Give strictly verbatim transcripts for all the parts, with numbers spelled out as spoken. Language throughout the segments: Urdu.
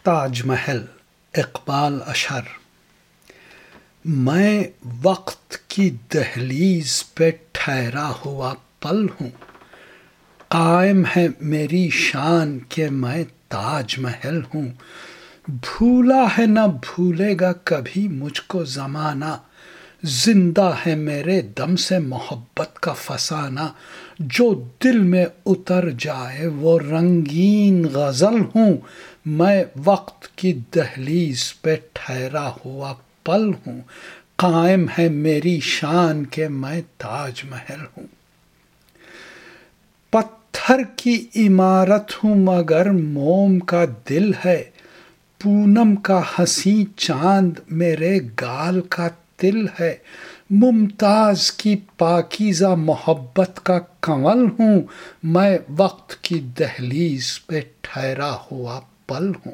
تاج محل، اقبال اشہر۔ میں وقت کی دہلیز پہ ٹھہرا ہوا پل ہوں، قائم ہے میری شان کہ میں تاج محل ہوں۔ بھولا ہے نہ بھولے گا کبھی مجھ کو زمانہ، زندہ ہے میرے دم سے محبت کا فسانہ۔ جو دل میں اتر جائے وہ رنگین غزل ہوں، میں وقت کی دہلیز پہ ٹھہرا ہوا پل ہوں، قائم ہے میری شان کہ میں تاج محل ہوں۔ پتھر کی عمارت ہوں مگر موم کا دل ہے، پونم کا حسین چاند میرے گال کا تل ہے۔ ممتاز کی پاکیزہ محبت کا کنول ہوں، میں وقت کی دہلیز پہ ٹھہرا ہوا پل ہوں۔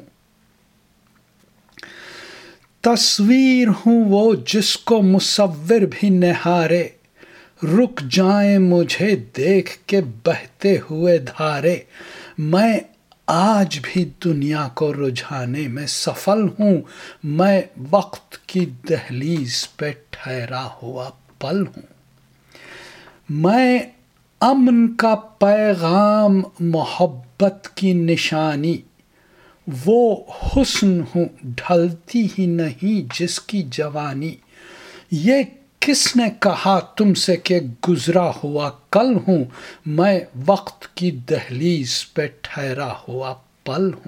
تصویر ہوں وہ جس کو مصور بھی نہارے، رک جائیں مجھے دیکھ کے بہتے ہوئے دھارے۔ میں آج بھی دنیا کو رجھانے میں سفل ہوں، میں وقت کی دہلیز پہ ٹھہرا ہوا پل ہوں۔ میں امن کا پیغام محبت کی نشانی، وہ حسن ہوں ڈھلتی ہی نہیں جس کی جوانی۔ یہ کس نے کہا تم سے کہ گزرا ہوا کل ہوں، میں وقت کی دہلیز پہ ٹھہرا ہوا پل ہوں۔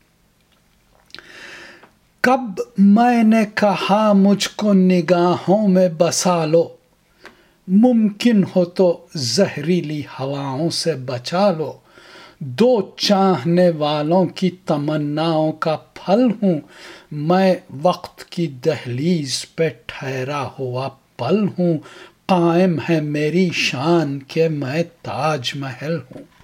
کب میں نے کہا مجھ کو نگاہوں میں بسا لو، ممکن ہو تو زہریلی ہواؤں سے بچا لو۔ دو چاہنے والوں کی تمناؤں کا پھل ہوں، میں وقت کی دہلیز پہ ٹھہرا ہوا پل ہوں، قائم ہے میری شان کہ میں تاج محل ہوں۔